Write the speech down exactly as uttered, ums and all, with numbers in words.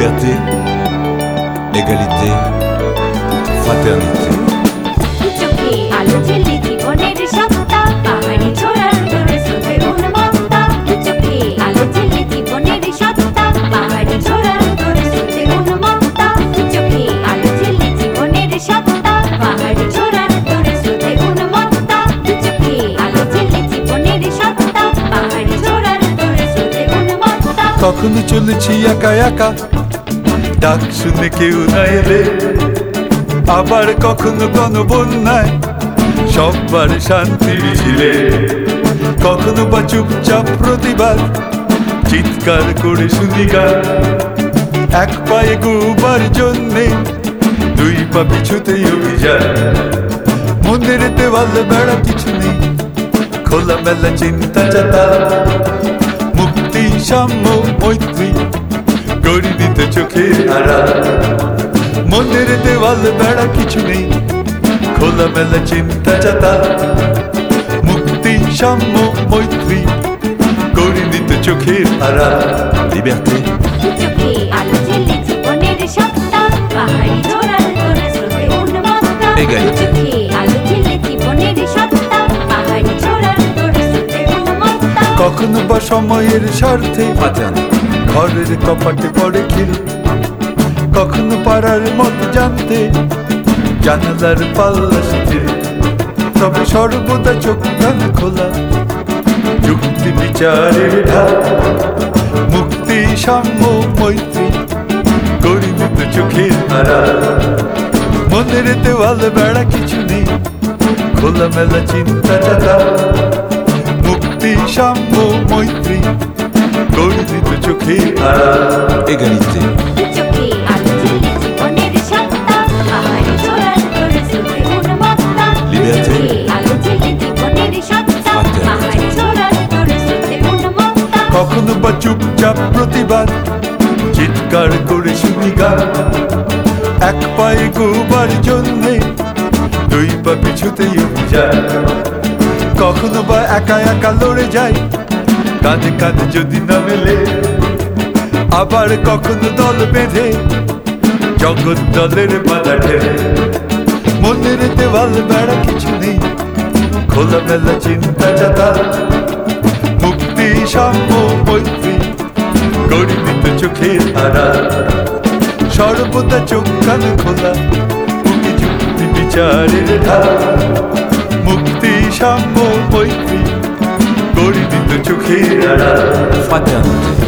Liberté, égalité, fraternité. চোখে আলো জ্বেলে জীবনের সত্তা পাহাড়ি ছোড়ার তোরে স্রোতে উন্মত্তা চোখে আলো জ্বেলে জীবনের সত্তা পাহাড়ি ছোড়ার তোরে স্রোতে উন্মত্তা চোখে আলো জ্বেলে জীবনের সত্তা পাহাড়ি ছোড়ার তোরে স্রোতে উন্মত্তা চোখে আলো জ্বেলে জীবনের সত্তা পাহাড়ি ছোড়ার তোরে স্রোতে উন্মত্তা কখনো চলেছি একা একা, ডাক শুনে কেউ না এলে, আবার কখনো কোনো বন্যায় সববার শান্তি ছিলে, কখনো বা চুপচাপ প্রতিবাদ চিৎকার করে শুনি গান, এক পায়ে গোবার জন্যে দুই পা পিছুতেই অভিযান, মনের দেওয়াল বেড়া কিছু নেই, খোলা মেলা চিন্তা চাতা, মুক্তি সাম্য মৈত্রী গরিবিত চোখে আড়াল, মনের দেওয়াল বেড়া কিছু নেই, খোলা মেলা চিন্তা চাতা, মুক্তি সাম্য মৈত্রী গরিবিত চোখের আড়াল। লিবার্তে, চোখে আলো জ্বেলে জীবনের সত্তা পাহাড়ি ছোড়ার তোরে স্রোতে উন্মত্তা égalité, চোখে আলো জ্বেলে জীবনের সত্তা পাহাড়ি ছোড়ার তোরে স্রোতে উন্মত্তা কখনো বা সময়ের স্বার্থে fraternité, ঘরের কপাটে পড়ে খিল, কখনো পাড়ার মত জানতে জানালার পাল্লা শিথিল, তবে সর্বদা চোখ কান খোলা, যুক্তি বিচারের ঢাল, মুক্তি সাম্য মৈত্রী গরিবিত চোখের আড়াল, মনের দেওয়াল বেড়া কিছু নেই, খোলা মেলা চিন্তা চাতা, মুক্তি সাম্য মৈত্রী গরিবিত চোখের আড়াল। égalité, চোখে আলো জ্বেলে জীবনের সত্তা পাহাড়ি ছোড়ার তোরে স্রোতে উন্মত্তা Liberté, চোখে আলো জ্বেলে জীবনের সত্তা Fraternité, পাহাড়ি ছোড়ার তোরে স্রোতে উন্মত্তা কখনো বা চুপচাপ প্রতিবাদ চিৎকার করে শুনি গান, এক পায়ে গোবার জন্যে দুই পা পিছুতেই অভিযান, কখনো বা একা একা লড়ে যাই কাঁধে কাঁধে যদি না মেলে, আবার কখনো দল বেঁধে জগৎ দলের বাধা ঠেলে, মনের দেওয়াল বেড়া কিছু নেই, খোলা মেলা চিন্তা চাতা, মুক্তি সাম্য মৈত্রী গরিবিত চোখের আড়াল, সর্বদা চোখ কান খোলা, মুক্তি যুক্তি বিচারের ঢাল, মুক্তি সাম্য মৈত্রী গরিবিত চোখের আড়াল। fraternité.